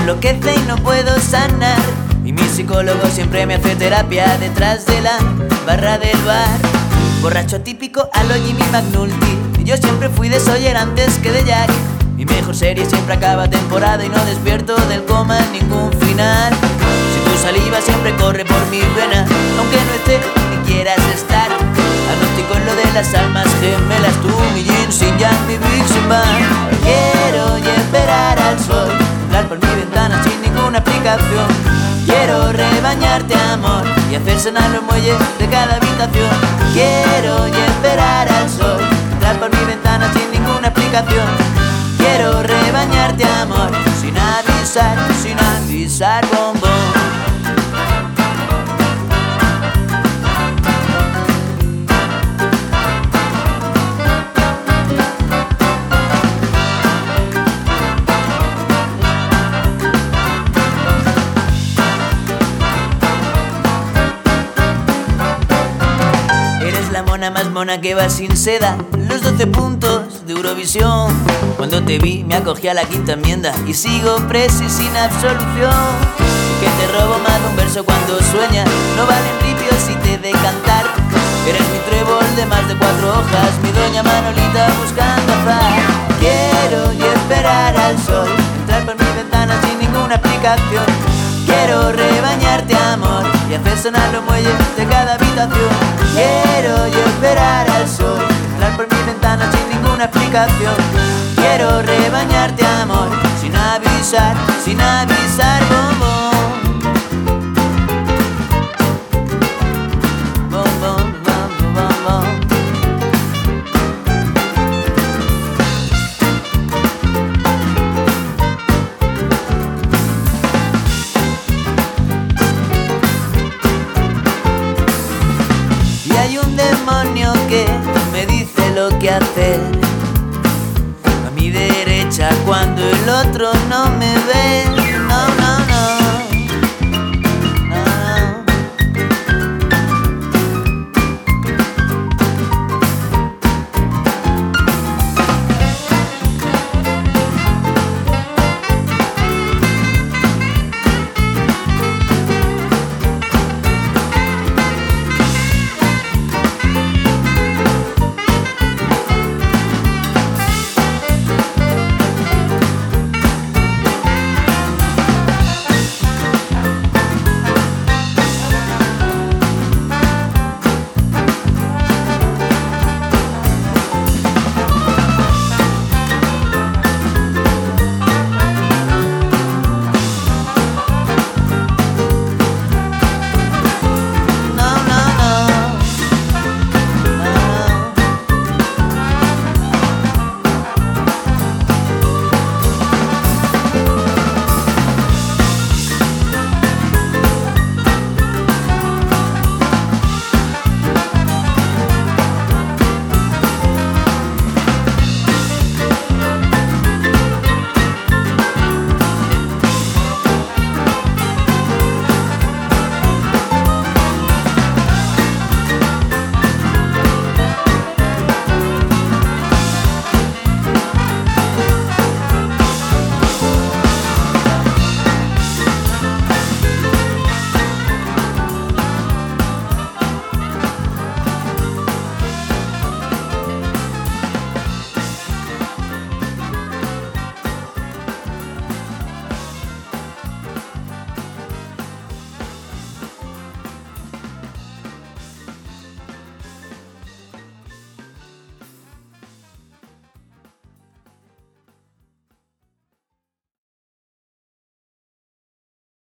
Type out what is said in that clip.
enloquece y no puedo sanar. Y mi psicólogo siempre me hace terapia detrás de la barra del bar. Borracho típico a lo Jimmy McNulty, y yo siempre fui de Sawyer antes que de Jack. Mi mejor serie siempre acaba temporada y no despierto del coma en ningún final. Si tu saliva siempre corre por mis venas, aunque no esté ni quieras estar. Agnóstico en lo de las almas gemelas, tú, mi Jin, sin Yang, mi Big sin Bang. Quiero esperar al sol, entrar por mi ventana sin ninguna aplicación. Quiero rebañarte amor y hacer sonar los muelles de cada habitación. Quiero esperar al sol, entrar por mi ventana sin ninguna aplicación. Quiero rebañarte amor, sin avisar, bombón. La mona más mona que va sin seda, los 12 puntos de Eurovisión. Cuando te vi me acogí a la quinta enmienda y sigo preso y sin absolución. Que te robo más de un verso cuando sueñas, no valen ripios si te de cantar. Eres mi trébol de más de 4 hojas, mi doña Manolita buscando azar. Quiero esperar al sol, entrar por mi ventana sin ninguna aplicación. Quiero rebañarte amor y hacer sonar los muelles de cada habitación. Quiero esperar al sol, entrar por mi ventana sin ninguna aplicación. Quiero rebañarte amor, sin avisar, bombón. Bombón, bombón, bombón. Hay un demonio que me dice lo que hacer a mi derecha cuando el otro no me ve.